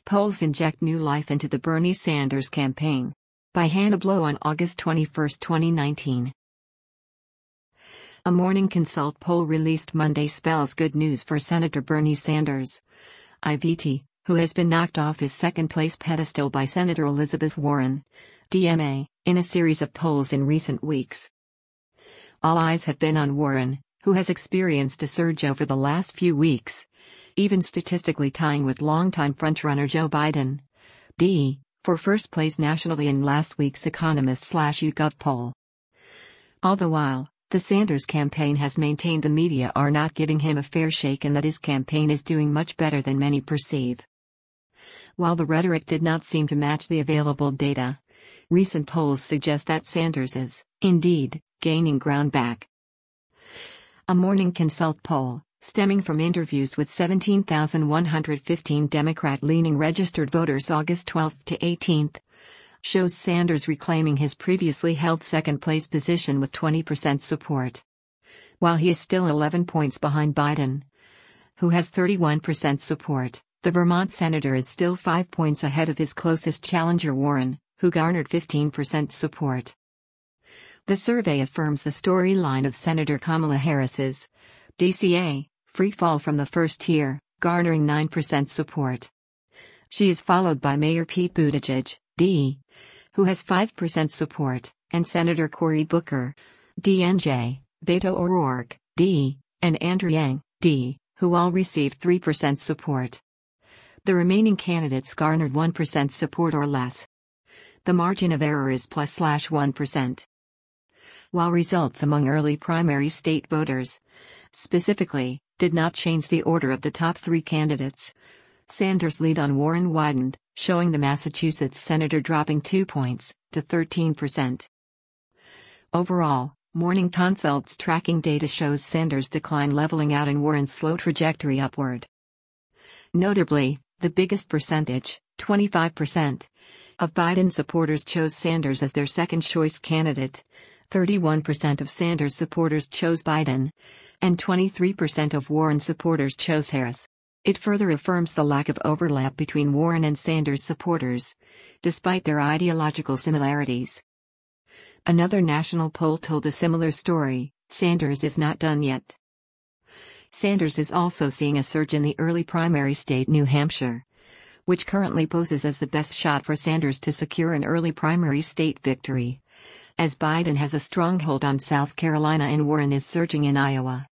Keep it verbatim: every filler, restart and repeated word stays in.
Polls inject new life into the Bernie Sanders campaign. By Hannah Blow on August twenty-first, twenty nineteen. A Morning Consult poll released Monday spells good news for Senator Bernie Sanders, I V T, who has been knocked off his second-place pedestal by Senator Elizabeth Warren, D M A, in a series of polls in recent weeks. All eyes have been on Warren, who has experienced a surge over the last few weeks, even statistically tying with longtime frontrunner Joe Biden, D, for first place nationally in last week's Economist/YouGov poll. All the while, the Sanders campaign has maintained the media are not giving him a fair shake and that his campaign is doing much better than many perceive. While the rhetoric did not seem to match the available data, recent polls suggest that Sanders is, indeed, gaining ground back. A Morning Consult poll, stemming from interviews with seventeen thousand one hundred fifteen Democrat-leaning registered voters August twelfth to eighteenth, shows Sanders reclaiming his previously held second-place position with twenty percent support. While he is still eleven points behind Biden, who has thirty-one percent support, the Vermont senator is still five points ahead of his closest challenger Warren, who garnered fifteen percent support. The survey affirms the storyline of Senator Kamala Harris's D C A free fall from the first tier, garnering nine percent support. She is followed by Mayor Pete Buttigieg, D, who has five percent support, and Senator Cory Booker, D N J, Beto O'Rourke, D, and Andrew Yang, D, who all received three percent support. The remaining candidates garnered one percent support or less. The margin of error is plus slash one percent. While results among early primary state voters, specifically, did not change the order of the top three candidates, Sanders' lead on Warren widened, showing the Massachusetts senator dropping two points, to thirteen percent. Overall, Morning Consult's tracking data shows Sanders' decline leveling out and Warren's slow trajectory upward. Notably, the biggest percentage, twenty-five percent, of Biden supporters chose Sanders as their second-choice candidate, thirty-one percent of Sanders supporters chose Biden, and twenty-three percent of Warren supporters chose Harris. It further affirms the lack of overlap between Warren and Sanders supporters, despite their ideological similarities. Another national poll told a similar story: Sanders is not done yet. Sanders is also seeing a surge in the early primary state New Hampshire, which currently poses as the best shot for Sanders to secure an early primary state victory, as Biden has a stronghold on South Carolina and Warren is surging in Iowa.